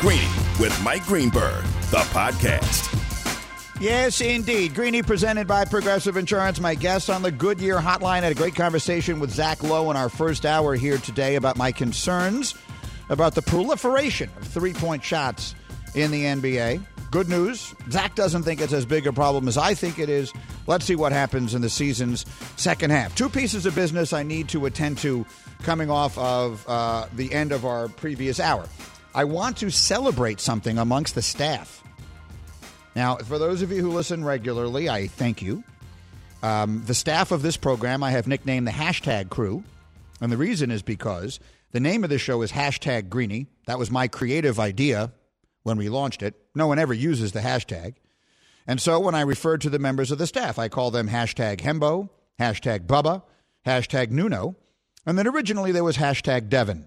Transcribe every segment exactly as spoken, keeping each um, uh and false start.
Greeny with Mike Greenberg, the podcast. Yes, indeed. Greeny presented by Progressive Insurance. My guest on the Goodyear Hotline had a great conversation with Zach Lowe in our first hour here today about my concerns about the proliferation of three-point shots in the N B A. Good news, Zach doesn't think it's as big a problem as I think it is. Let's see what happens in the season's second half. Two pieces of business I need to attend to coming off of uh, the end of our previous hour. I want to celebrate something amongst the staff. Now, for those of you who listen regularly, I thank you. Um, the staff of this program I have nicknamed the Hashtag Crew. And the reason is because the name of the show is Hashtag Greeny. That was my creative idea when we launched it. No one ever uses the hashtag. And so when I refer to the members of the staff, I call them Hashtag Hembo, Hashtag Bubba, Hashtag Nuno. And then originally there was Hashtag Devin.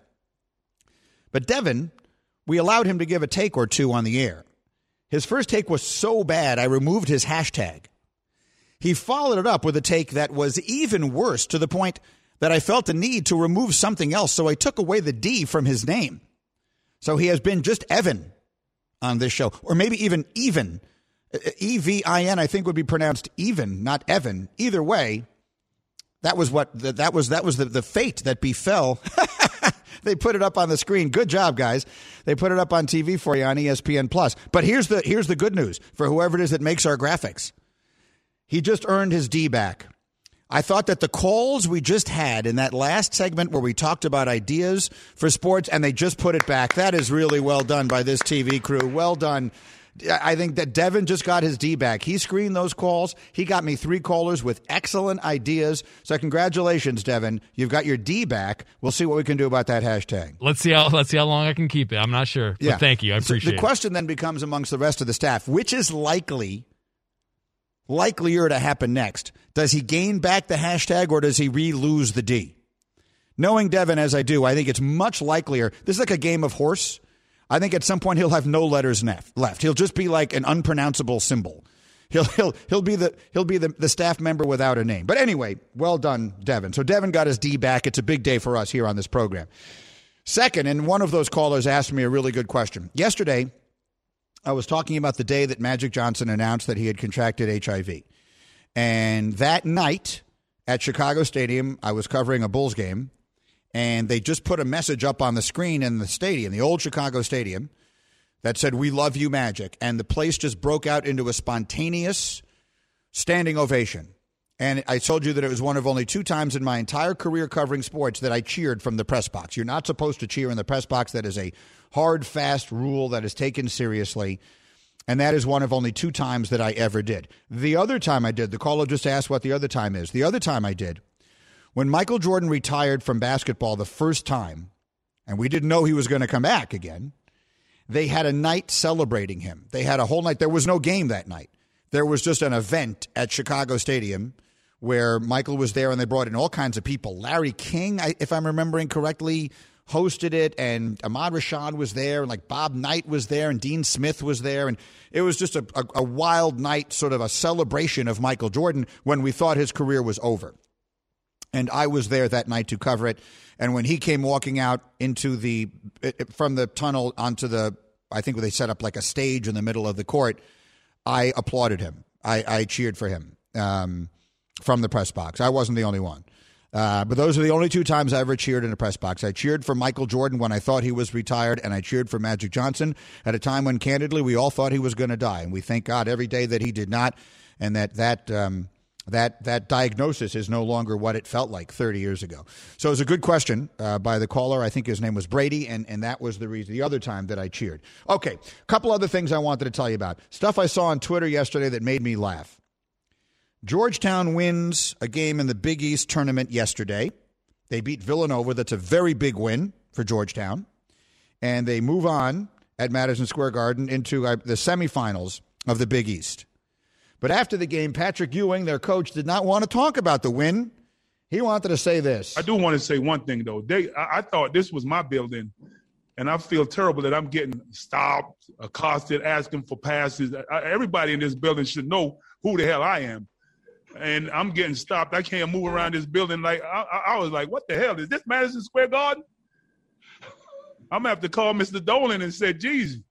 But Devin, we allowed him to give a take or two on the air. His first take was so bad, I removed his hashtag. He followed it up with a take that was even worse, to the point that I felt the need to remove something else, so I took away the D from his name. So he has been just Evan on this show, or maybe even even. E V I N, I think, would be pronounced even, not Evan. Either way, that was what that was. That was the, the fate that befell. They put it up on the screen. Good job, guys. They put it up on T V for you on E S P N Plus. But here's the here's the good news for whoever it is that makes our graphics. He just earned his D back. I thought that the calls we just had in that last segment where we talked about ideas for sports, and they just put it back. That is really well done by this T V crew. Well done. I think that Devin just got his D back. He screened those calls. He got me three callers with excellent ideas. So congratulations, Devin. You've got your D back. We'll see what we can do about that hashtag. Let's see how let's see how long I can keep it. I'm not sure. Yeah. But thank you. I appreciate so the it. The question then becomes amongst the rest of the staff, which is likely likelier to happen next? Does he gain back the hashtag or does he re-lose the D? Knowing Devin as I do, I think it's much likelier. This is like a game of horse. I think at some point he'll have no letters left. He'll just be like an unpronounceable symbol. He'll he'll he'll be the he'll be the, the staff member without a name. But anyway, well done, Devin. So Devin got his D back. It's a big day for us here on this program. Second, and one of those callers asked me a really good question. Yesterday, I was talking about the day that Magic Johnson announced that he had contracted H I V. And that night at Chicago Stadium, I was covering a Bulls game. And they just put a message up on the screen in the stadium, the old Chicago Stadium, that said, "We love you, Magic." And the place just broke out into a spontaneous standing ovation. And I told you that it was one of only two times in my entire career covering sports that I cheered from the press box. You're not supposed to cheer in the press box. That is a hard, fast rule that is taken seriously. And that is one of only two times that I ever did. The other time I did, the caller just asked what the other time is. The other time I did, when Michael Jordan retired from basketball the first time, and we didn't know he was going to come back again, they had a night celebrating him. They had a whole night. There was no game that night. There was just an event at Chicago Stadium where Michael was there, and they brought in all kinds of people. Larry King, if I'm remembering correctly, hosted it, and Ahmad Rashad was there, and like Bob Knight was there, and Dean Smith was there, and it was just a, a, a wild night, sort of a celebration of Michael Jordan when we thought his career was over. And I was there that night to cover it. And when he came walking out into the from the tunnel onto the, I think they set up like a stage in the middle of the court, I applauded him. I, I cheered for him um, from the press box. I wasn't the only one. Uh, but those are the only two times I ever cheered in a press box. I cheered for Michael Jordan when I thought he was retired, and I cheered for Magic Johnson at a time when, candidly, we all thought he was going to die. And we thank God every day that he did not, and that that um, that that diagnosis is no longer what it felt like thirty years ago. So it was a good question uh, by the caller. I think his name was Brady, and, and that was the reason, the other time that I cheered. Okay, a couple other things I wanted to tell you about. Stuff I saw on Twitter yesterday that made me laugh. Georgetown wins a game in the Big East tournament yesterday. They beat Villanova. That's a very big win for Georgetown. And they move on at Madison Square Garden into uh, the semifinals of the Big East. But after the game, Patrick Ewing, their coach, did not want to talk about the win. He wanted to say this. I do want to say one thing, though. They, I, I thought this was my building, and I feel terrible that I'm getting stopped, accosted, asking for passes. I, everybody in this building should know who the hell I am. And I'm getting stopped. I can't move around this building. Like I, I was like, what the hell? Is this Madison Square Garden? I'm going to have to call Mister Dolan and say, geez,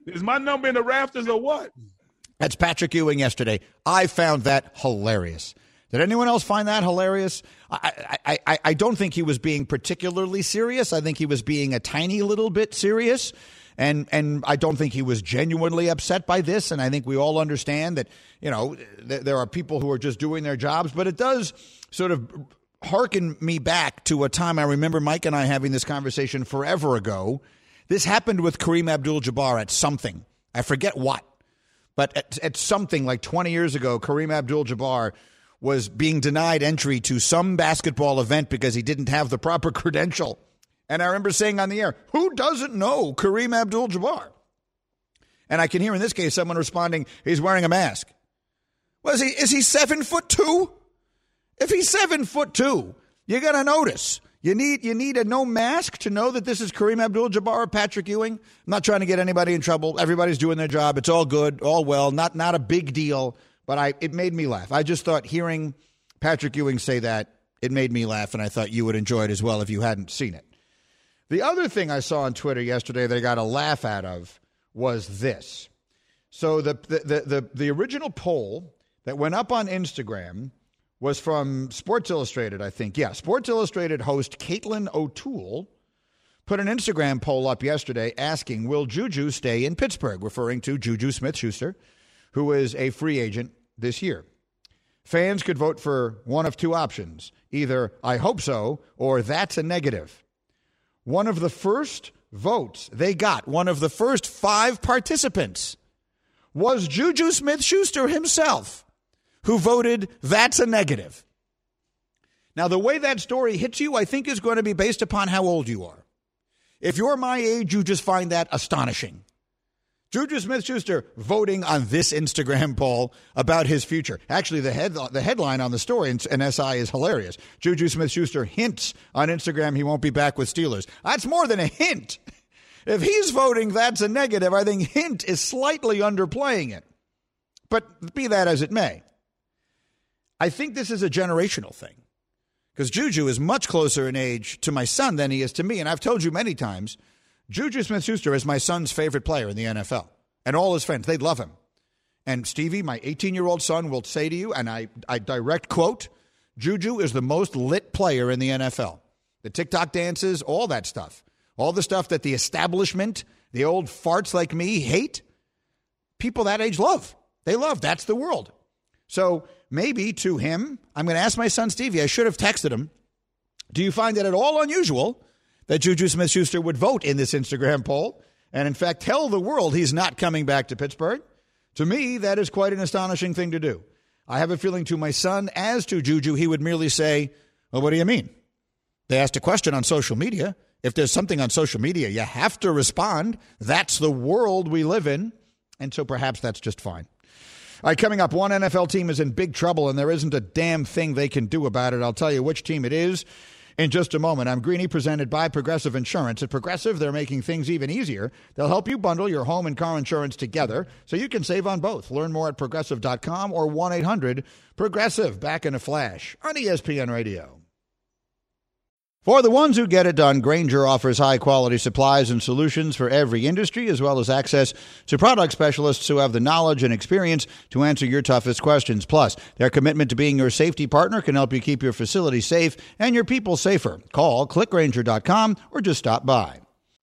Is my number in the rafters or what? That's Patrick Ewing yesterday. I found that hilarious. Did anyone else find that hilarious? I, I, I, I don't think he was being particularly serious. I think he was being a tiny little bit serious. And and I don't think he was genuinely upset by this. And I think we all understand that, you know, th- there are people who are just doing their jobs. But it does sort of hearken me back to a time I remember Mike and I having this conversation forever ago. This happened with Kareem Abdul-Jabbar at something. I forget what. But at, at something like twenty years ago, Kareem Abdul-Jabbar was being denied entry to some basketball event because he didn't have the proper credential. And I remember saying on the air, who doesn't know Kareem Abdul-Jabbar? And I can hear in this case someone responding, he's wearing a mask. Well, is he, is he seven foot two? If he's seven foot two, you're going to notice. You need you need a no mask to know that this is Kareem Abdul-Jabbar or Patrick Ewing. I'm not trying to get anybody in trouble. Everybody's doing their job. It's all good, all well, not not a big deal. But I it made me laugh. I just thought hearing Patrick Ewing say that, it made me laugh, and I thought you would enjoy it as well if you hadn't seen it. The other thing I saw on Twitter yesterday that I got a laugh out of was this. So the the the, the, the original poll that went up on Instagram was from Sports Illustrated, I think. Yeah, Sports Illustrated host Caitlin O'Toole put an Instagram poll up yesterday asking, will Juju stay in Pittsburgh, referring to Juju Smith-Schuster, who is a free agent this year. Fans could vote for one of two options, either I hope so or that's a negative. One of the first votes they got, one of the first five participants, was Juju Smith-Schuster himself, who voted that's a negative. Now, the way that story hits you, I think, is going to be based upon how old you are. If you're my age, you just find that astonishing. Juju Smith-Schuster voting on this Instagram poll about his future. Actually, the head the headline on the story in, in S I is hilarious. Juju Smith-Schuster hints on Instagram he won't be back with Steelers. That's more than a hint. If he's voting that's a negative, I think hint is slightly underplaying it. But be that as it may, I think this is a generational thing. Because Juju is much closer in age to my son than he is to me. And I've told you many times, Juju Smith-Schuster is my son's favorite player in the N F L. And all his friends, they love him. And Stevie, my eighteen-year-old son, will say to you, and I, I direct quote, Juju is the most lit player in the N F L. The TikTok dances, all that stuff. All the stuff that the establishment, the old farts like me hate, people that age love. They love. That's the world. So maybe to him, I'm going to ask my son Stevie, I should have texted him, do you find it at all unusual that Juju Smith-Schuster would vote in this Instagram poll and, in fact, tell the world he's not coming back to Pittsburgh? To me, that is quite an astonishing thing to do. I have a feeling to my son, as to Juju, he would merely say, well, what do you mean? They asked a question on social media. If there's something on social media, you have to respond. That's the world we live in. And so perhaps that's just fine. All right, coming up, one N F L team is in big trouble, and there isn't a damn thing they can do about it. I'll tell you which team it is in just a moment. I'm Greeny, presented by Progressive Insurance. At Progressive, they're making things even easier. They'll help you bundle your home and car insurance together so you can save on both. Learn more at progressive dot com or one eight hundred progressive. Back in a flash on E S P N Radio. For the ones who get it done, Grainger offers high-quality supplies and solutions for every industry, as well as access to product specialists who have the knowledge and experience to answer your toughest questions. Plus, their commitment to being your safety partner can help you keep your facility safe and your people safer. Call click grainger dot com or just stop by.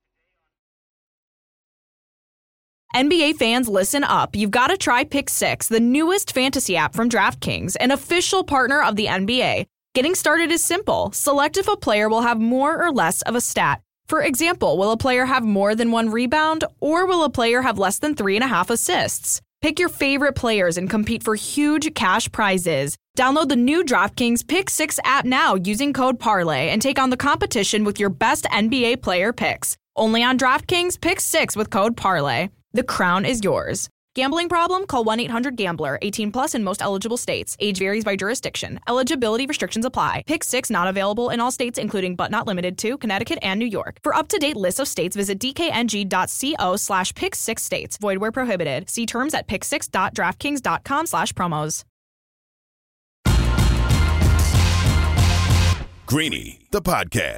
N B A fans, listen up. You've got to try Pick Six, the newest fantasy app from DraftKings, an official partner of the N B A. Getting started is simple. Select if a player will have more or less of a stat. For example, will a player have more than one rebound, or will a player have less than three and a half assists? Pick your favorite players and compete for huge cash prizes. Download the new DraftKings Pick Six app now using code Parlay and take on the competition with your best N B A player picks. Only on DraftKings Pick Six with code Parlay. The crown is yours. Gambling problem? Call one eight hundred gambler. eighteen plus in most eligible states. Age varies by jurisdiction. Eligibility restrictions apply. Pick Six not available in all states, including but not limited to Connecticut and New York. For up-to-date lists of states, visit dkng.co slash pick six states. Void where prohibited. See terms at pick six dot draftkings dot com slash promos. Greeny, the podcast.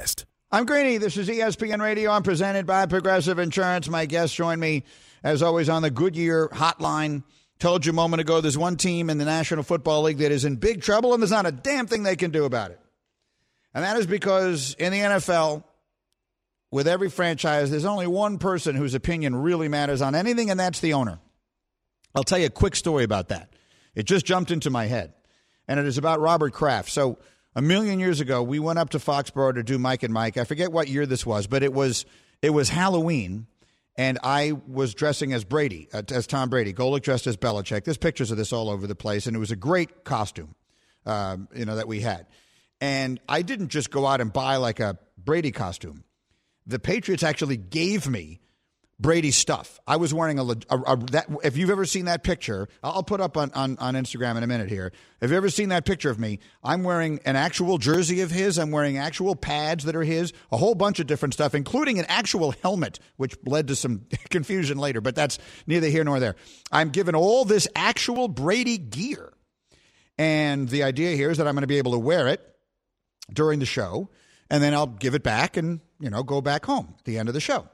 I'm Greeny. This is E S P N Radio. I'm presented by Progressive Insurance. My guests join me, as always, on the Goodyear Hotline. Told you a moment ago, there's one team in the National Football League that is in big trouble, and there's not a damn thing they can do about it. And that is because in the N F L, with every franchise, there's only one person whose opinion really matters on anything, and that's the owner. I'll tell you a quick story about that. It just jumped into my head, and it is about Robert Kraft. So a million years ago, we went up to Foxborough to do Mike and Mike. I forget what year this was, but it was it was Halloween, and I was dressing as Brady, uh, as Tom Brady. Golick dressed as Belichick. There's pictures of this all over the place, and it was a great costume, um, you know, that we had. And I didn't just go out and buy like a Brady costume. The Patriots actually gave me Brady stuff. I was wearing a, a, a that. If you've ever seen that picture, I'll put up on, on, on Instagram in a minute here. If you've ever seen that picture of me, I'm wearing an actual jersey of his. I'm wearing actual pads that are his, a whole bunch of different stuff, including an actual helmet, which led to some confusion later, but that's neither here nor there. I'm given all this actual Brady gear. And the idea here is that I'm going to be able to wear it during the show, and then I'll give it back and, you know, go back home at the end of the show.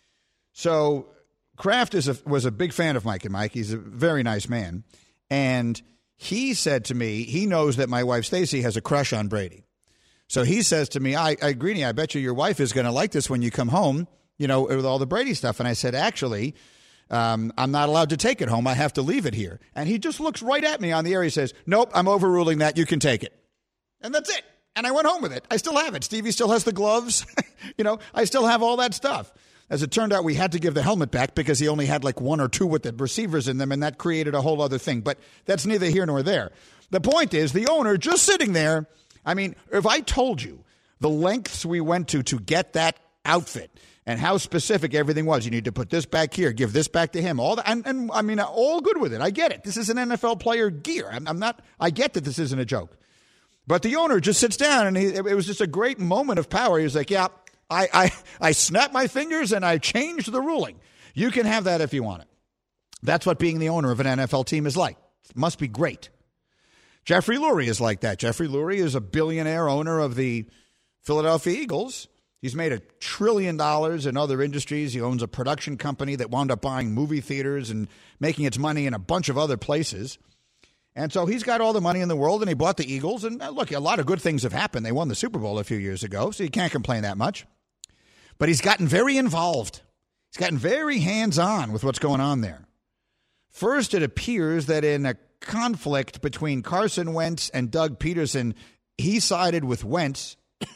So Kraft is a, was a big fan of Mike and Mike. He's a very nice man. And he said to me, he knows that my wife, Stacy, has a crush on Brady. So he says to me, I, I Greeny, I bet you your wife is going to like this when you come home, you know, with all the Brady stuff. And I said, actually, um, I'm not allowed to take it home. I have to leave it here. And he just looks right at me on the air. He says, nope, I'm overruling that. You can take it. And that's it. And I went home with it. I still have it. Stevie still has the gloves. You know, I still have all that stuff. As it turned out, we had to give the helmet back because he only had like one or two with the receivers in them, and that created a whole other thing. But that's neither here nor there. The point is, the owner just sitting there. I mean, if I told you the lengths we went to to get that outfit and how specific everything was, you need to put this back here, give this back to him, all that, and, and I mean, all good with it. I get it. This is an N F L player gear. I'm, I'm not. I get that this isn't a joke. But the owner just sits down, and he, it was just a great moment of power. He was like, yeah, I, I, I snapped my fingers, and I changed the ruling. You can have that if you want it. That's what being the owner of an N F L team is like. It must be great. Jeffrey Lurie is like that. Jeffrey Lurie is a billionaire owner of the Philadelphia Eagles. He's made a trillion dollars in other industries. He owns a production company that wound up buying movie theaters and making its money in a bunch of other places. And so he's got all the money in the world, and he bought the Eagles. And look, a lot of good things have happened. They won the Super Bowl a few years ago, so you can't complain that much. But he's gotten very involved. He's gotten very hands-on with what's going on there. First, it appears that in a conflict between Carson Wentz and Doug Peterson, he sided with Wentz,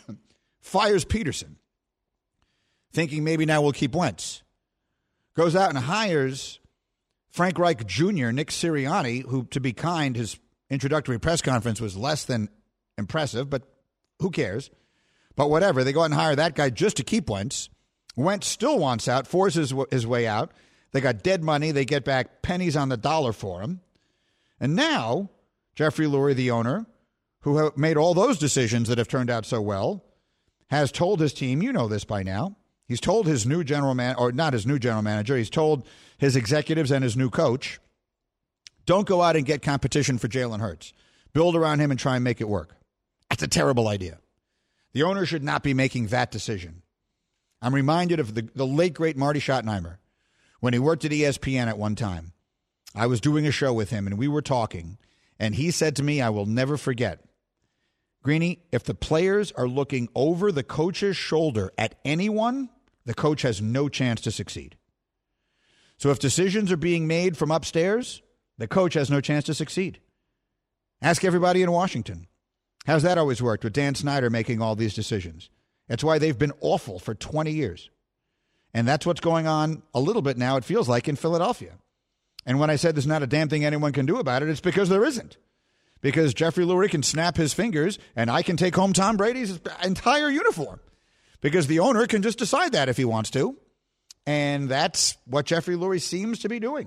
fires Peterson, thinking maybe now we'll keep Wentz. Goes out and hires Frank Reich Junior, Nick Sirianni, who, to be kind, his introductory press conference was less than impressive, but who cares? But whatever, they go out and hire that guy just to keep Wentz. Wentz still wants out, forces his way out. They got dead money. They get back pennies on the dollar for him. And now, Jeffrey Lurie, the owner, who made all those decisions that have turned out so well, has told his team, you know this by now, he's told his new general man, or not his new general manager, he's told his executives and his new coach, don't go out and get competition for Jalen Hurts. Build around him and try and make it work. That's a terrible idea. The owner should not be making that decision. I'm reminded of the, the late, great Marty Schottenheimer. When he worked at E S P N at one time, I was doing a show with him, and we were talking, and he said to me, I will never forget, Greeny, if the players are looking over the coach's shoulder at anyone, the coach has no chance to succeed. So if decisions are being made from upstairs, the coach has no chance to succeed. Ask everybody in Washington. How's that always worked with Dan Snyder making all these decisions? That's why they've been awful for twenty years. And that's what's going on a little bit now, it feels like, in Philadelphia. And when I said there's not a damn thing anyone can do about it, it's because there isn't. Because Jeffrey Lurie can snap his fingers, and I can take home Tom Brady's entire uniform. Because the owner can just decide that if he wants to. And that's what Jeffrey Lurie seems to be doing.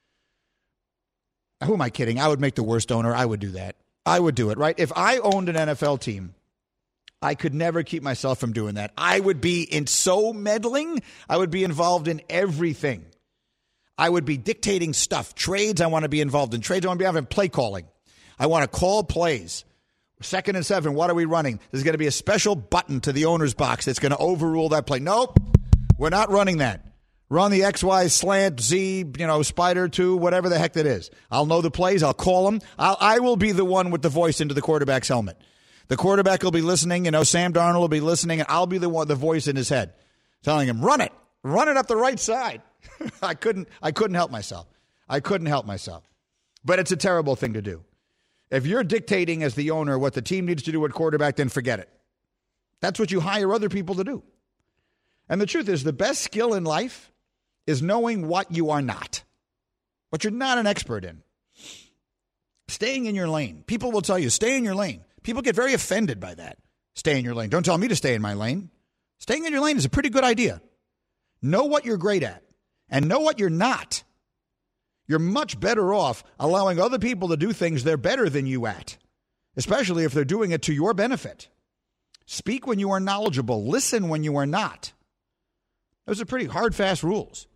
Who am I kidding? I would make the worst owner. I would do that. I would do it, right? If I owned an N F L team, I could never keep myself from doing that. I would be in so meddling. I would be involved in everything. I would be dictating stuff. Trades, I want to be involved in. Trades, I want to be involved in play calling. I want to call plays. Second and seven, what are we running? There's going to be a special button to the owner's box that's going to overrule that play. Nope, we're not running that. Run the X, Y, slant, Z, you know, spider two, whatever the heck that is. I'll know the plays. I'll call them. I'll, I will be the one with the voice into the quarterback's helmet. The quarterback will be listening. You know, Sam Darnold will be listening, and I'll be the one, the voice in his head, telling him, run it. Run it up the right side. I couldn't, I couldn't help myself. I couldn't help myself. But it's a terrible thing to do. If you're dictating as the owner what the team needs to do at quarterback, then forget it. That's what you hire other people to do. And the truth is, the best skill in life is knowing what you are not, what you're not an expert in. Staying in your lane. People will tell you, stay in your lane. People get very offended by that. Stay in your lane. Don't tell me to stay in my lane. Staying in your lane is a pretty good idea. Know what you're great at and know what you're not. You're much better off allowing other people to do things they're better than you at, especially if they're doing it to your benefit. Speak when you are knowledgeable. Listen when you are not. Those are pretty hard, fast rules.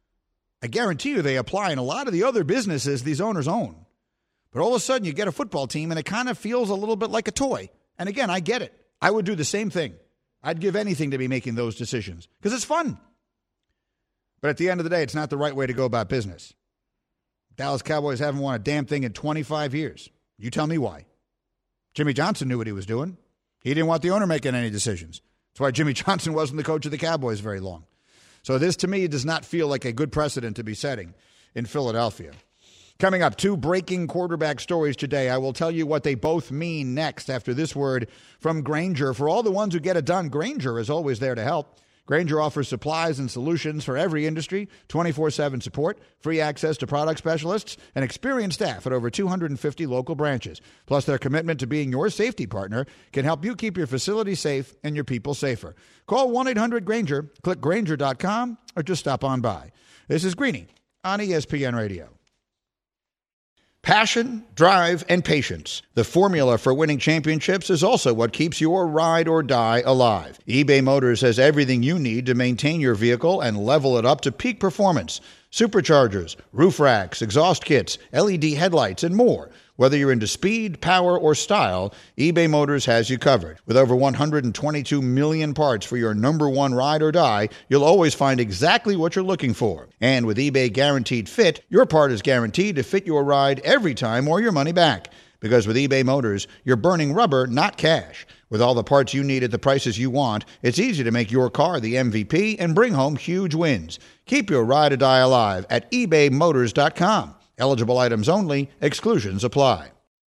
I guarantee you they apply in a lot of the other businesses these owners own. But all of a sudden you get a football team and it kind of feels a little bit like a toy. And again, I get it. I would do the same thing. I'd give anything to be making those decisions because it's fun. But at the end of the day, it's not the right way to go about business. Dallas Cowboys haven't won a damn thing in twenty-five years. You tell me why. Jimmy Johnson knew what he was doing. He didn't want the owner making any decisions. That's why Jimmy Johnson wasn't the coach of the Cowboys very long. So this, to me, does not feel like a good precedent to be setting in Philadelphia. Coming up, two breaking quarterback stories today. I will tell you what they both mean next after this word from Grainger. For all the ones who get it done, Grainger is always there to help. Grainger offers supplies and solutions for every industry, twenty-four seven support, free access to product specialists, and experienced staff at over two hundred fifty local branches. Plus, their commitment to being your safety partner can help you keep your facility safe and your people safer. Call one eight hundred Grainger, click Grainger dot com, or just stop on by. This is Greeny on E S P N Radio. Passion, drive, and patience. The formula for winning championships is also what keeps your ride or die alive. eBay Motors has everything you need to maintain your vehicle and level it up to peak performance. Superchargers, roof racks, exhaust kits, L E D headlights, and more. Whether you're into speed, power, or style, eBay Motors has you covered. With over one hundred twenty-two million parts for your number one ride or die, you'll always find exactly what you're looking for. And with eBay Guaranteed Fit, your part is guaranteed to fit your ride every time or your money back. Because with eBay Motors, you're burning rubber, not cash. With all the parts you need at the prices you want, it's easy to make your car the M V P and bring home huge wins. Keep your ride or die alive at ebay motors dot com. Eligible items only. Exclusions apply.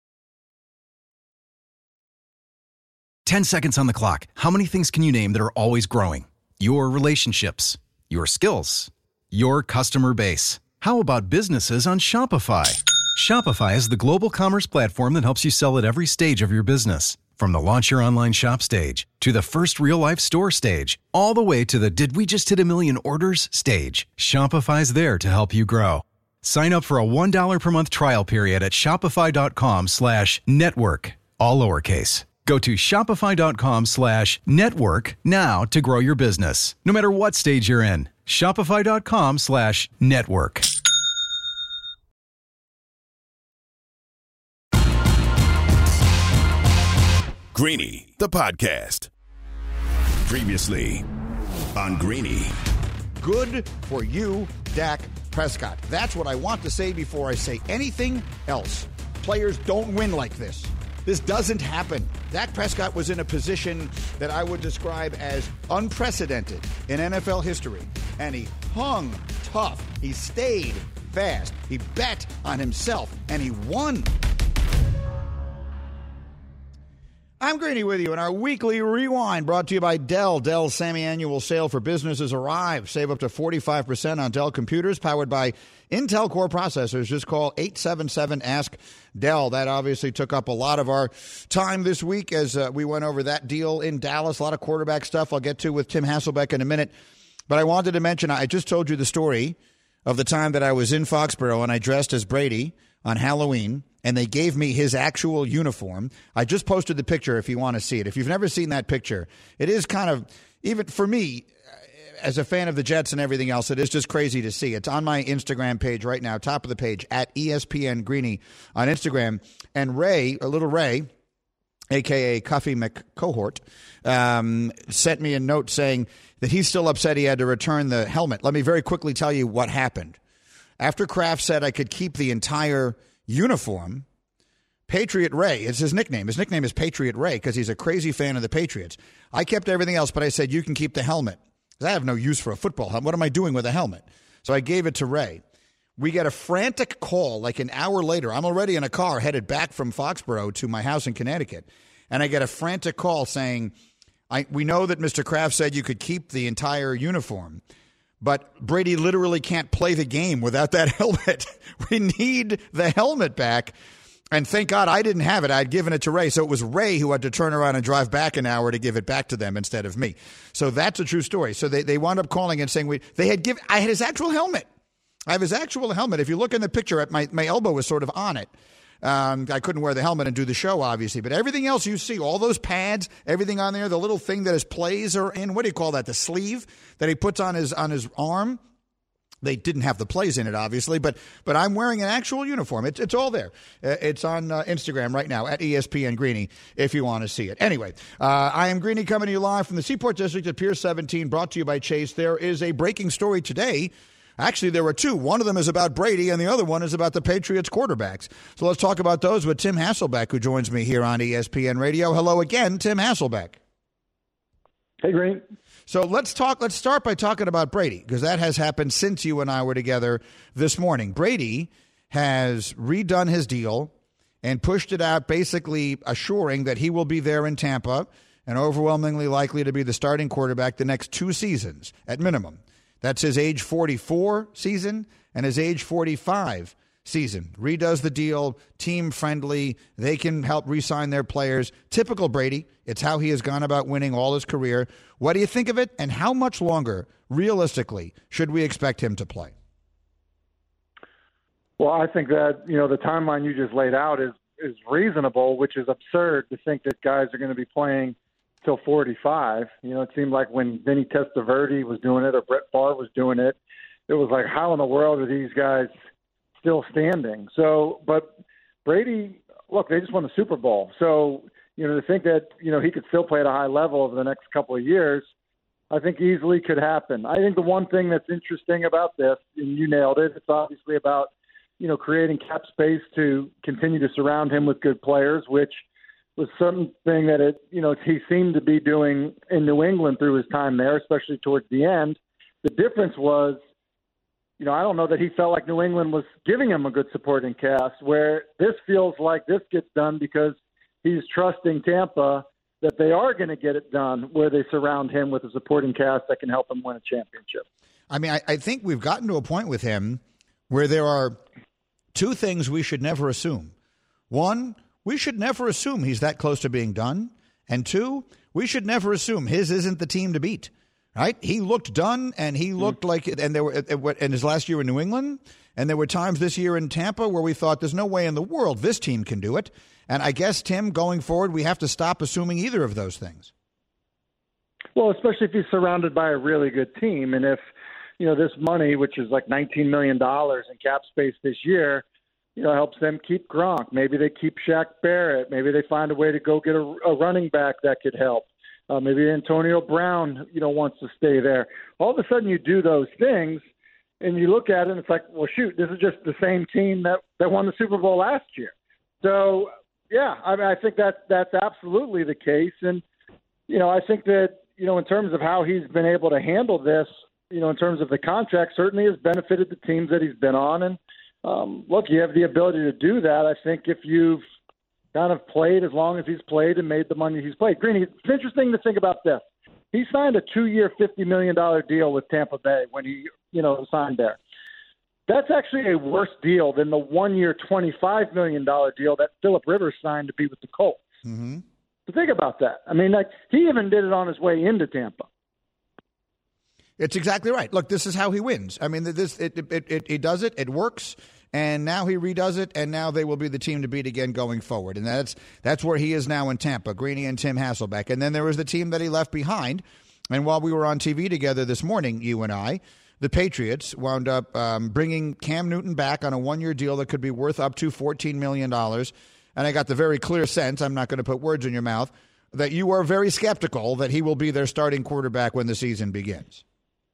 Ten seconds on the clock. How many things can you name that are always growing? Your relationships, your skills, your customer base. How about businesses on Shopify? Shopify is the global commerce platform that helps you sell at every stage of your business. From the launch your online shop stage, to the first real-life store stage, all the way to the did we just hit a million orders stage. Shopify's there to help you grow. Sign up for a one dollar per month trial period at shopify.com slash network, all lowercase. Go to shopify.com slash network now to grow your business, no matter what stage you're in. Shopify.com slash network. Greeny, the podcast. Previously on Greeny. Good for you, Dak Prescott. That's what I want to say before I say anything else. Players don't win like this. This doesn't happen. Dak Prescott was in a position that I would describe as unprecedented in N F L history. And he hung tough. He stayed fast. He bet on himself, and he won. I'm Greeny with you in our weekly rewind brought to you by Dell. Dell's semi-annual sale for businesses arrived. Save up to forty-five percent on Dell computers powered by Intel Core processors. Just call eight seven seven, ask Dell. That obviously took up a lot of our time this week as uh, we went over that deal in Dallas. A lot of quarterback stuff I'll get to with Tim Hasselbeck in a minute. But I wanted to mention, I just told you the story of the time that I was in Foxborough and I dressed as Brady on Halloween, and they gave me his actual uniform. I just posted the picture if you want to see it. If you've never seen that picture, it is kind of, even for me, as a fan of the Jets and everything else, it is just crazy to see. It's on my Instagram page right now, top of the page, at E S P N Greeny on Instagram. And Ray, a little Ray, a k a. Cuffy McCohort, um, sent me a note saying that he's still upset he had to return the helmet. Let me very quickly tell you what happened. After Kraft said I could keep the entire uniform, Patriot Ray is his nickname. His nickname is Patriot Ray because he's a crazy fan of the Patriots. I kept everything else, but I said, you can keep the helmet. Because I have no use for a football helmet. What am I doing with a helmet? So I gave it to Ray. We get a frantic call like an hour later. I'm already in a car headed back from Foxborough to my house in Connecticut. And I get a frantic call saying, I, we know that Mister Kraft said you could keep the entire uniform, but Brady literally can't play the game without that helmet. We need the helmet back. And thank God I didn't have it. I'd given it to Ray. So it was Ray who had to turn around and drive back an hour to give it back to them instead of me. So that's a true story. So they, they wound up calling and saying we they had given I had his actual helmet. I have his actual helmet. If you look in the picture, at my, my elbow was sort of on it. Um, I couldn't wear the helmet and do the show, obviously. But everything else you see, all those pads, everything on there, the little thing that his plays are in, what do you call that, the sleeve that he puts on his on his arm? They didn't have the plays in it, obviously, but but I'm wearing an actual uniform. It's it's all there. It's on uh, Instagram right now, at E S P N Greeny, if you want to see it. Anyway, uh, I am Greeny coming to you live from the Seaport District at Pier seventeen, brought to you by Chase. There is a breaking story today. Actually, there were two. One of them is about Brady, and the other one is about the Patriots quarterbacks. So let's talk about those with Tim Hasselbeck, who joins me here on E S P N Radio. Hello again, Tim Hasselbeck. Hey, Green. So let's talk. Let's start by talking about Brady, because that has happened since you and I were together this morning. Brady has redone his deal and pushed it out, basically assuring that he will be there in Tampa and overwhelmingly likely to be the starting quarterback the next two seasons at minimum. That's his age forty-four season and his age forty-five season. Redoes the deal, team-friendly. They can help re-sign their players. Typical Brady. It's how he has gone about winning all his career. What do you think of it, and how much longer, realistically, should we expect him to play? Well, I think that, you know, the timeline you just laid out is, is reasonable, which is absurd to think that guys are going to be playing till forty-five. You know, it seemed like when Vinny Testaverde was doing it or Brett Favre was doing it, it was like, how in the world are these guys still standing? So, but Brady, look, they just won the Super Bowl. So, you know, to think that, you know, he could still play at a high level over the next couple of years, I think easily could happen. I think the one thing that's interesting about this, and you nailed it, it's obviously about, you know, creating cap space to continue to surround him with good players, which was something that, it, you know, he seemed to be doing in New England through his time there, especially towards the end. The difference was, you know, I don't know that he felt like New England was giving him a good supporting cast, where this feels like this gets done because he's trusting Tampa that they are going to get it done, where they surround him with a supporting cast that can help him win a championship. I mean, I, I think we've gotten to a point with him where there are two things we should never assume. One, we should never assume he's that close to being done. And two, we should never assume his isn't the team to beat. Right? He looked done, and he looked mm-hmm. like, and there were in his last year in New England, and there were times this year in Tampa where we thought there's no way in the world this team can do it. And I guess, Tim, going forward, we have to stop assuming either of those things. Well, especially if he's surrounded by a really good team, and if, you know, this money, which is like nineteen million dollars in cap space this year, you know, helps them keep Gronk. Maybe they keep Shaq Barrett. Maybe they find a way to go get a, a running back that could help. Uh, maybe Antonio Brown, you know, wants to stay there. All of a sudden you do those things, and you look at it, and it's like, well, shoot, this is just the same team that, that won the Super Bowl last year. So, yeah, I mean, I think that that's absolutely the case. And, you know, I think that, you know, in terms of how he's been able to handle this, you know, in terms of the contract, certainly has benefited the teams that he's been on. And, um, look, you have the ability to do that. I think if you've kind of played as long as he's played and made the money he's played. Greeny, it's interesting to think about this. He signed a two-year, fifty million dollars deal with Tampa Bay when he, you know, signed there. That's actually a worse deal than the one-year, twenty-five million dollars deal that Phillip Rivers signed to be with the Colts. Mm-hmm. So think about that. I mean, like, he even did it on his way into Tampa. It's exactly right. Look, this is how he wins. I mean, this it it, it, it does it. It works. And now he redoes it, and now they will be the team to beat again going forward. And that's that's where he is now in Tampa, Greeny and Tim Hasselbeck. And then there was the team that he left behind. And while we were on T V together this morning, you and I, the Patriots wound up um, bringing Cam Newton back on a one-year deal that could be worth up to fourteen million dollars. and I got the very clear sense, I'm not going to put words in your mouth, that you are very skeptical that he will be their starting quarterback when the season begins.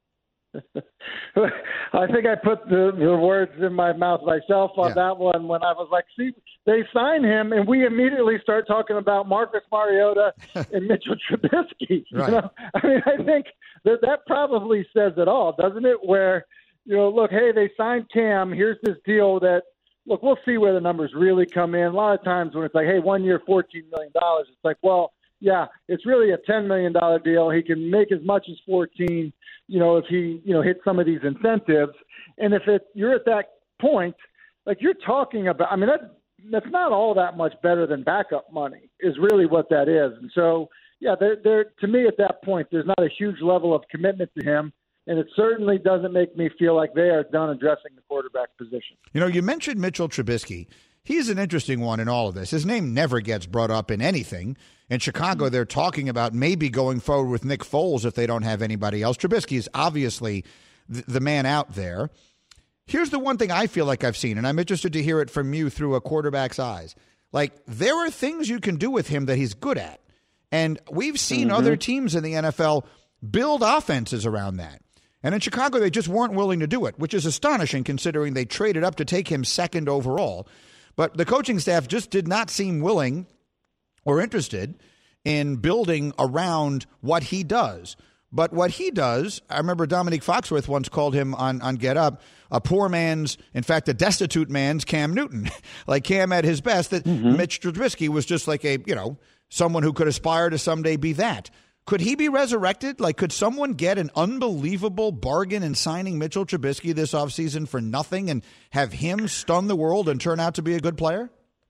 I think I put the, the words in my mouth myself on yeah. that one when I was like, see, they sign him, and we immediately start talking about Marcus Mariota and Mitchell Trubisky. Right. You know? I mean, I think that that probably says it all, doesn't it? Where, you know, look, hey, they signed Cam. Here's this deal that, look, we'll see where the numbers really come in. A lot of times when it's like, hey, one year, fourteen million dollars, it's like, well, yeah, it's really a ten million dollars deal. He can make as much as fourteen, you know, if he, you know, hits some of these incentives. And if it, you're at that point, like you're talking about, I mean, that that's not all that much better than backup money is really what that is. And so, yeah, there, there, to me at that point, there's not a huge level of commitment to him. And it certainly doesn't make me feel like they are done addressing the quarterback position. You know, you mentioned Mitchell Trubisky. He's an interesting one in all of this. His name never gets brought up in anything. In Chicago, they're talking about maybe going forward with Nick Foles if they don't have anybody else. Trubisky is obviously th- the man out there. Here's the one thing I feel like I've seen, and I'm interested to hear it from you through a quarterback's eyes. Like, there are things you can do with him that he's good at. And we've seen mm-hmm. other teams in the N F L build offenses around that. And in Chicago, they just weren't willing to do it, which is astonishing considering they traded up to take him second overall. But the coaching staff just did not seem willing or interested in building around what he does. But what he does, I remember Dominique Foxworth once called him on, on Get Up, a poor man's, in fact, a destitute man's Cam Newton. Like Cam at his best, that mm-hmm. Mitch Trubisky was just like a, you know, someone who could aspire to someday be that. Could he be resurrected? Like, could someone get an unbelievable bargain in signing Mitchell Trubisky this offseason for nothing and have him stun the world and turn out to be a good player?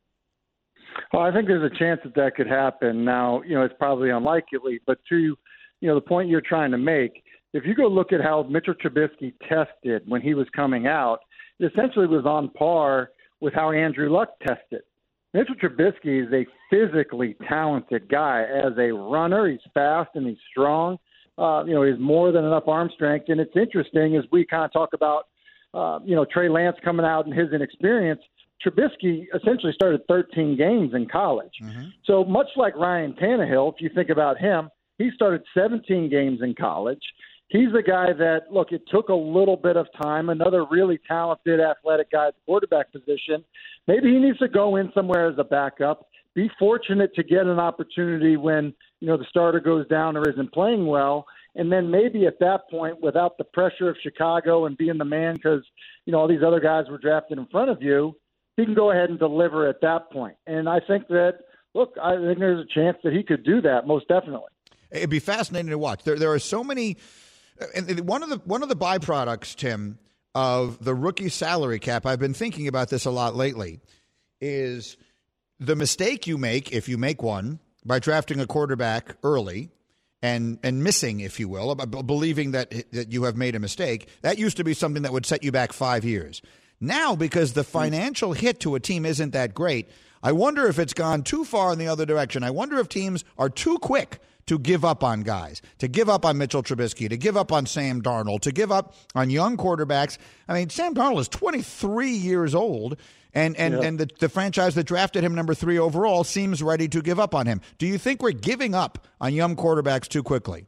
Well, I think there's a chance that that could happen. Now, you know, it's probably unlikely, but to, you know, the point you're trying to make, if you go look at how Mitchell Trubisky tested when he was coming out, it essentially was on par with how Andrew Luck tested. Mitchell Trubisky is a physically talented guy. As a runner, he's fast and he's strong. Uh, you know, he has more than enough arm strength. And it's interesting as we kind of talk about, uh, you know, Trey Lance coming out and his inexperience. Trubisky essentially started thirteen games in college. Mm-hmm. So much like Ryan Tannehill, if you think about him, he started seventeen games in college. He's the guy that, look, it took a little bit of time, another really talented, athletic guy at the quarterback position. Maybe he needs to go in somewhere as a backup, be fortunate to get an opportunity when, you know, the starter goes down or isn't playing well, and then maybe at that point, without the pressure of Chicago and being the man because, you know, all these other guys were drafted in front of you, he can go ahead and deliver at that point. And I think that, look, I think there's a chance that he could do that, most definitely. It'd be fascinating to watch. There, there are so many – and one of the one of the byproducts, Tim, of the rookie salary cap, I've been thinking about this a lot lately, is the mistake you make, if you make one, by drafting a quarterback early and and missing, if you will, believing that that you have made a mistake. That used to be something that would set you back five years. Now, because the financial hit to a team isn't that great, I wonder if it's gone too far in the other direction. I wonder if teams are too quick to give up on guys, to give up on Mitchell Trubisky, to give up on Sam Darnold, to give up on young quarterbacks. I mean, Sam Darnold is twenty-three years old, and and, yeah. and the, the franchise that drafted him number three overall seems ready to give up on him. Do you think we're giving up on young quarterbacks too quickly?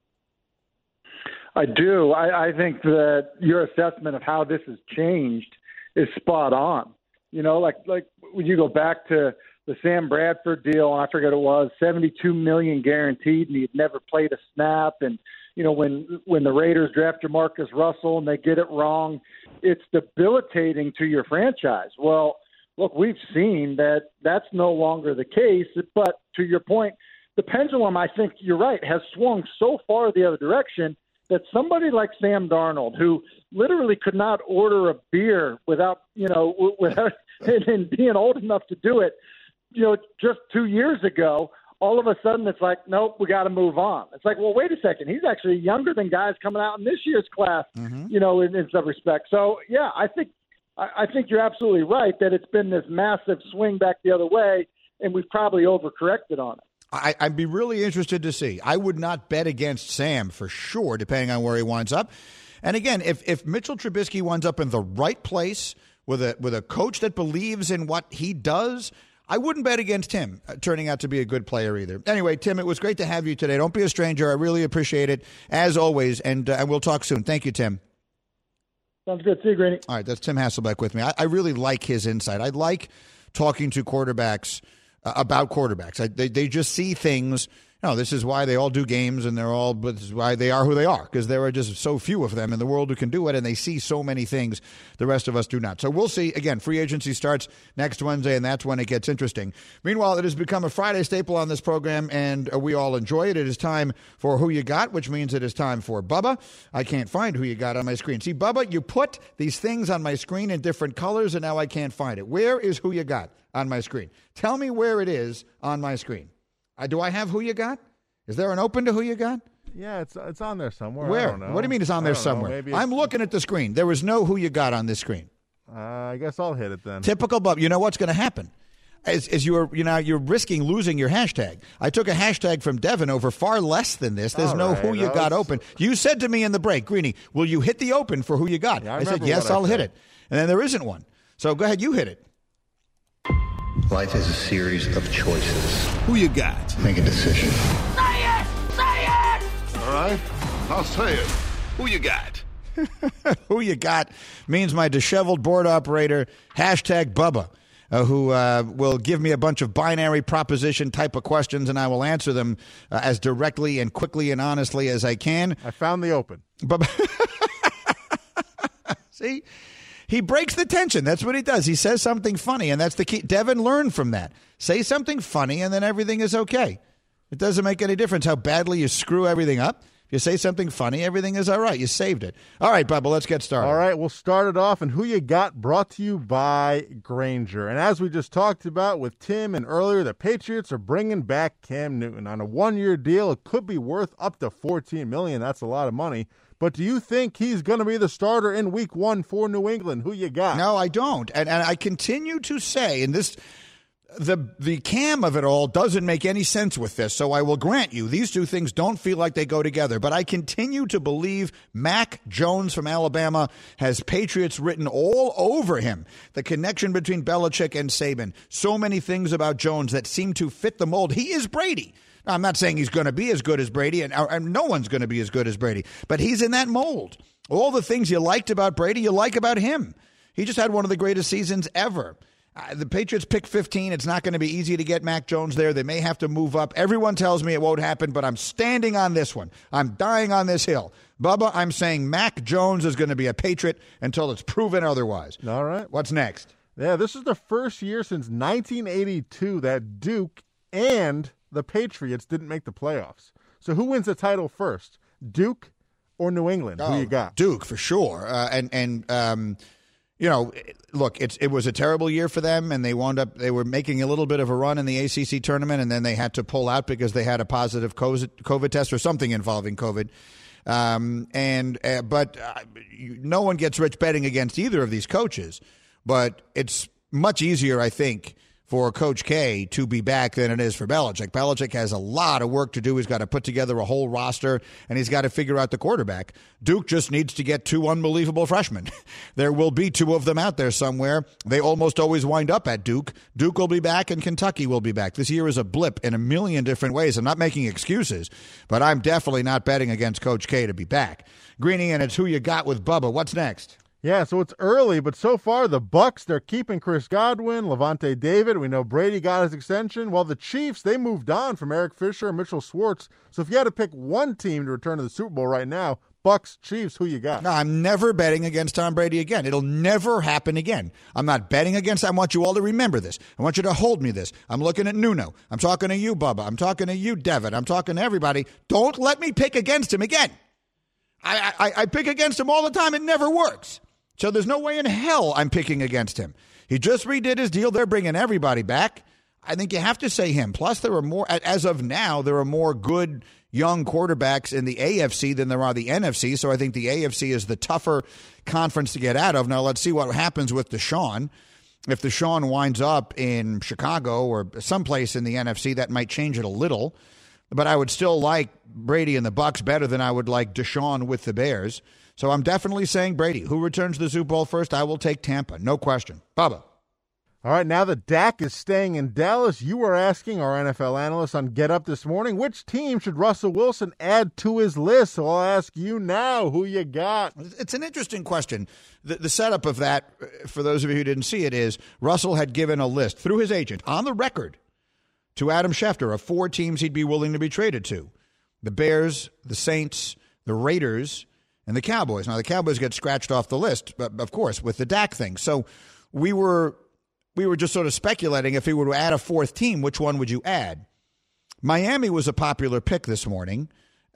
I do. I, I think that your assessment of how this has changed is spot on. You know, like like when you go back to the Sam Bradford deal, I forget what it was, seventy-two million dollars guaranteed, and he had never played a snap. And, you know, when when the Raiders draft Jamarcus Russell and they get it wrong, it's debilitating to your franchise. Well, look, we've seen that that's no longer the case. But to your point, the pendulum, I think you're right, has swung so far the other direction that somebody like Sam Darnold, who literally could not order a beer without, you know, without and being old enough to do it, you know, just two years ago, all of a sudden it's like, nope, we got to move on. It's like, well, wait a second. He's actually younger than guys coming out in this year's class, mm-hmm. you know, in, in some respect. So, yeah, I think I, I think you're absolutely right that it's been this massive swing back the other way, and we've probably overcorrected on it. I, I'd be really interested to see. I would not bet against Sam for sure, depending on where he winds up. And again, if if Mitchell Trubisky winds up in the right place with a with a coach that believes in what he does, I wouldn't bet against him uh, turning out to be a good player either. Anyway, Tim, it was great to have you today. Don't be a stranger. I really appreciate it, as always, and, uh, and we'll talk soon. Thank you, Tim. Sounds good. See you, Greeny. All right, that's Tim Hasselbeck with me. I, I really like his insight. I like talking to quarterbacks uh, about quarterbacks. I, they, they just see things. No, this is why they all do games, and they're all, but this is why they are who they are, because there are just so few of them in the world who can do it, and they see so many things the rest of us do not. So we'll see. Again, free agency starts next Wednesday, and that's when it gets interesting. Meanwhile, it has become a Friday staple on this program, and we all enjoy it. It is time for Who You Got, which means it is time for Bubba. I can't find Who You Got on my screen. See, Bubba, you put these things on my screen in different colors, and now I can't find it. Where is Who You Got on my screen? Tell me where it is on my screen. Uh, do I have Who You Got? Is there an open to Who You Got? Yeah, it's it's on there somewhere. Where? I don't know. What do you mean it's on there somewhere? I'm looking at the screen. There was no Who You Got on this screen. Uh, I guess I'll hit it then. Typical Bub. You know what's going to happen? As, as you are, you know, you're risking losing your hashtag. I took a hashtag from Devin over far less than this. There's All no right, Who You was... Got open. You said to me in the break, Greeny, will you hit the open for Who You Got? Yeah, I, I said, yes, I I'll said. hit it. And then there isn't one. So go ahead, you hit it. Life is a series of choices. Who you got? Make a decision. Say it! Say it! All right, I'll say it. Who you got? Who You Got means my disheveled board operator, hashtag Bubba, uh, who uh, will give me a bunch of binary proposition type of questions, and I will answer them uh, as directly and quickly and honestly as I can. I found the open. Bubba. See? He breaks the tension. That's what he does. He says something funny, and that's the key. Devin learned from that. Say something funny, and then everything is okay. It doesn't make any difference how badly you screw everything up. If you say something funny, everything is all right. You saved it. All right, Bubba, let's get started. All right, we'll start it off. And Who You Got brought to you by Grainger. And as we just talked about with Tim and earlier, the Patriots are bringing back Cam Newton on a one-year deal. It could be worth up to fourteen million dollars. That's a lot of money. But do you think he's going to be the starter in week one for New England? Who you got? No, I don't. And, and I continue to say, and this, the the cam of it all doesn't make any sense with this. So I will grant you, these two things don't feel like they go together. But I continue to believe Mac Jones from Alabama has Patriots written all over him. The connection between Belichick and Saban. So many things about Jones that seem to fit the mold. He is Brady. I'm not saying he's going to be as good as Brady, and, and no one's going to be as good as Brady, but he's in that mold. All the things you liked about Brady, you like about him. He just had one of the greatest seasons ever. Uh, the Patriots pick fifteen. It's not going to be easy to get Mac Jones there. They may have to move up. Everyone tells me it won't happen, but I'm standing on this one. I'm dying on this hill. Bubba, I'm saying Mac Jones is going to be a Patriot until it's proven otherwise. All right. What's next? Yeah, this is the first year since nineteen eighty-two that Duke and the Patriots didn't make the playoffs. So who wins the title first, Duke or New England? Oh, who you got? Duke, for sure. Uh, and, and um, you know, look, it's it was a terrible year for them, and they wound up, they were making a little bit of a run in the A C C tournament, and then they had to pull out because they had a positive COVID test or something involving COVID. Um, and uh, But uh, no one gets rich betting against either of these coaches. But it's much easier, I think, for Coach K to be back than it is for Belichick. Belichick has a lot of work to do. He's got to put together a whole roster, and he's got to figure out the quarterback. Duke just needs to get two unbelievable freshmen. There will be two of them out there somewhere. They almost always wind up at Duke. Duke will be back, and Kentucky will be back. This year is a blip in a million different ways. I'm not making excuses, but I'm definitely not betting against Coach K to be back. Greeny, and it's Who You Got with Bubba. What's next? Yeah, so it's early, but so far the Bucks, they're keeping Chris Godwin, Levante David. We know Brady got his extension. While the Chiefs, they moved on from Eric Fisher and Mitchell Schwartz. So if you had to pick one team to return to the Super Bowl right now, Bucks, Chiefs, who you got? No, I'm never betting against Tom Brady again. It'll never happen again. I'm not betting against. I want you all to remember this. I want you to hold me this. I'm looking at Nuno. I'm talking to you, Bubba. I'm talking to you, Devin. I'm talking to everybody. Don't let me pick against him again. I, I, I pick against him all the time. It never works. So there's no way in hell I'm picking against him. He just redid his deal. They're bringing everybody back. I think you have to say him. Plus, there are more, as of now, there are more good young quarterbacks in the A F C than there are the N F C. So I think the A F C is the tougher conference to get out of. Now, let's see what happens with Deshaun. If Deshaun winds up in Chicago or someplace in the N F C, that might change it a little. But I would still like Brady and the Bucs better than I would like Deshaun with the Bears. So I'm definitely saying Brady. Who returns to the Super Bowl first? I will take Tampa. No question. Bubba. All right, now that Dak is staying in Dallas, you were asking our N F L analyst on Get Up this morning, which team should Russell Wilson add to his list? So I'll ask you now, who you got? It's an interesting question. The, the setup of that, for those of you who didn't see it, is Russell had given a list through his agent on the record to Adam Schefter of four teams he'd be willing to be traded to. The Bears, the Saints, the Raiders, and the Cowboys. Now, the Cowboys get scratched off the list, but of course, with the Dak thing. So we were... We were just sort of speculating if he were to add a fourth team, which one would you add? Miami was a popular pick this morning.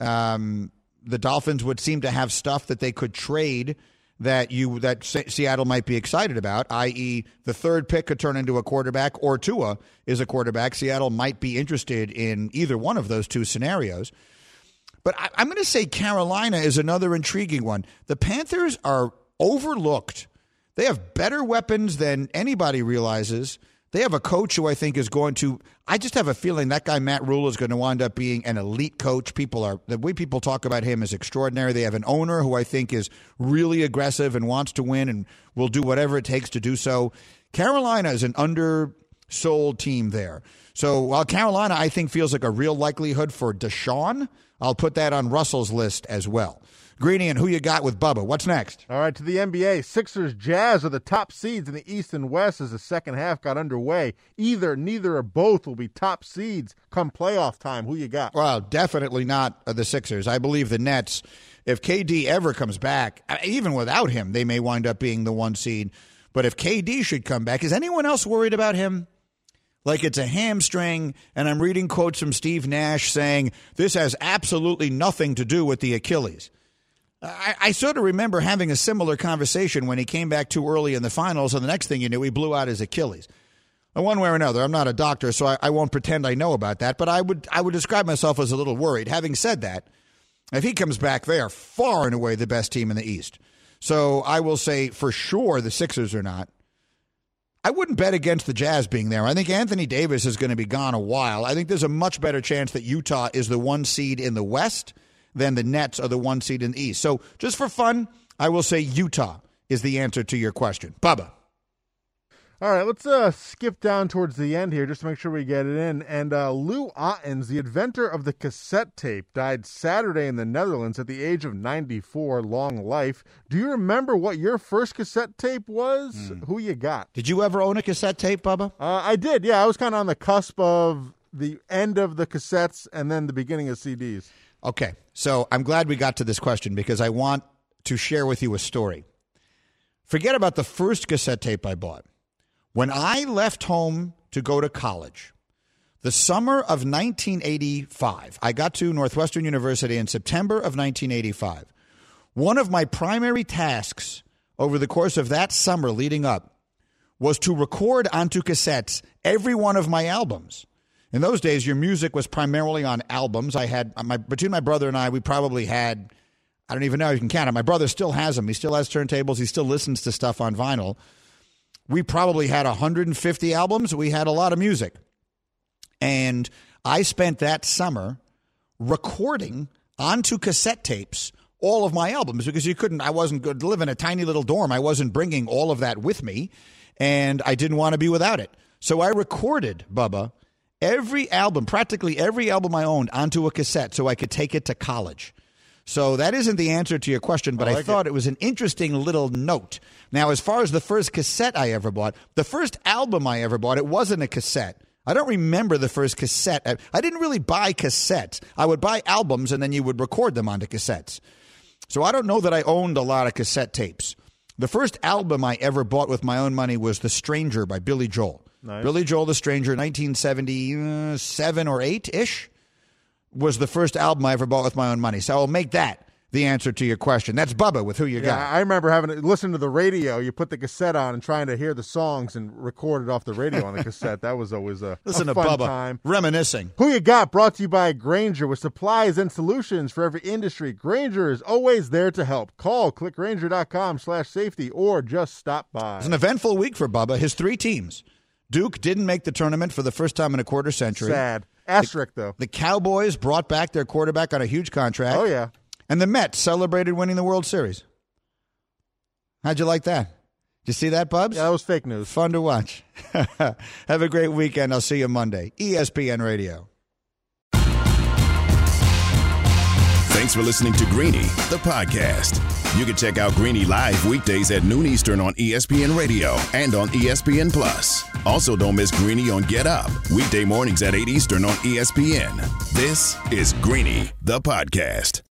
Um, the Dolphins would seem to have stuff that they could trade that you that Seattle might be excited about, that is the third pick could turn into a quarterback or Tua is a quarterback. Seattle might be interested in either one of those two scenarios. But I, I'm going to say Carolina is another intriguing one. The Panthers are overlooked. They have better weapons than anybody realizes. They have a coach who I think is going to – I just have a feeling that guy Matt Rule is going to wind up being an elite coach. People are – the way people talk about him is extraordinary. They have an owner who I think is really aggressive and wants to win and will do whatever it takes to do so. Carolina is an undersold team there. So while Carolina I think feels like a real likelihood for Deshaun, I'll put that on Russell's list as well. Greeny, and who you got with Bubba? What's next? All right, to the N B A. Sixers, Jazz are the top seeds in the East and West as the second half got underway. Either, neither, or both will be top seeds come playoff time. Who you got? Well, definitely not the Sixers. I believe the Nets, if K D ever comes back, even without him, they may wind up being the one seed. But if K D should come back, is anyone else worried about him? Like it's a hamstring, and I'm reading quotes from Steve Nash saying this has absolutely nothing to do with the Achilles. I, I sort of remember having a similar conversation when he came back too early in the finals, and the next thing you knew, he blew out his Achilles. One way or another, I'm not a doctor, so I, I won't pretend I know about that, but I would I would describe myself as a little worried. Having said that, if he comes back, they are far and away the best team in the East. So I will say for sure the Sixers are not. I wouldn't bet against the Jazz being there. I think Anthony Davis is going to be gone a while. I think there's a much better chance that Utah is the one seed in the West than the Nets are the one seed in the East. So just for fun, I will say Utah is the answer to your question. Bubba. All right, let's uh, skip down towards the end here just to make sure we get it in. And uh, Lou Ottens, the inventor of the cassette tape, died Saturday in the Netherlands at the age of ninety-four. Long life. Do you remember what your first cassette tape was? Mm. Who you got? Did you ever own a cassette tape, Bubba? Uh, I did, yeah. I was kind of on the cusp of the end of the cassettes and then the beginning of C Ds. Okay, so I'm glad we got to this question because I want to share with you a story. Forget about the first cassette tape I bought. When I left home to go to college, the summer of nineteen eighty-five, I got to Northwestern University in September of nineteen eighty-five. One of my primary tasks over the course of that summer leading up was to record onto cassettes every one of my albums. In those days, your music was primarily on albums. I had, my between my brother and I, we probably had, I don't even know if you can count it. My brother still has them. He still has turntables. He still listens to stuff on vinyl. We probably had one hundred fifty albums. We had a lot of music. And I spent that summer recording onto cassette tapes all of my albums because you couldn't, I wasn't good to live in a tiny little dorm. I wasn't bringing all of that with me, and I didn't want to be without it. So I recorded, Bubba, every album, practically every album I owned onto a cassette so I could take it to college. So that isn't the answer to your question, but I, like I thought it. it was an interesting little note. Now, as far as the first cassette I ever bought, the first album I ever bought, it wasn't a cassette. I don't remember the first cassette. I didn't really buy cassettes. I would buy albums, and then you would record them onto cassettes. So I don't know that I owned a lot of cassette tapes. The first album I ever bought with my own money was The Stranger by Billy Joel. Nice. Billy Joel, The Stranger, nineteen seventy-seven or eight-ish, was the first album I ever bought with my own money. So I'll make that the answer to your question. That's Bubba with Who You yeah, Got. I remember having to listen to the radio. You put the cassette on and trying to hear the songs and record it off the radio on the cassette. That was always a, listen a to fun Bubba time. Reminiscing. Who You Got brought to you by Grainger with supplies and solutions for every industry. Grainger is always there to help. Call clickgrainger.com slash safety or just stop by. It's an eventful week for Bubba. His three teams. Duke didn't make the tournament for the first time in a quarter century. Sad. Asterisk, though. The Cowboys brought back their quarterback on a huge contract. Oh, yeah. And the Mets celebrated winning the World Series. How'd you like that? You see that, Bubs? Yeah, that was fake news. Fun to watch. Have a great weekend. I'll see you Monday. E S P N Radio. Thanks for listening to Greeny, the podcast. You can check out Greeny live weekdays at noon Eastern on E S P N Radio and on E S P N Plus. Also, don't miss Greeny on Get Up, weekday mornings at eight Eastern on E S P N. This is Greeny, the podcast.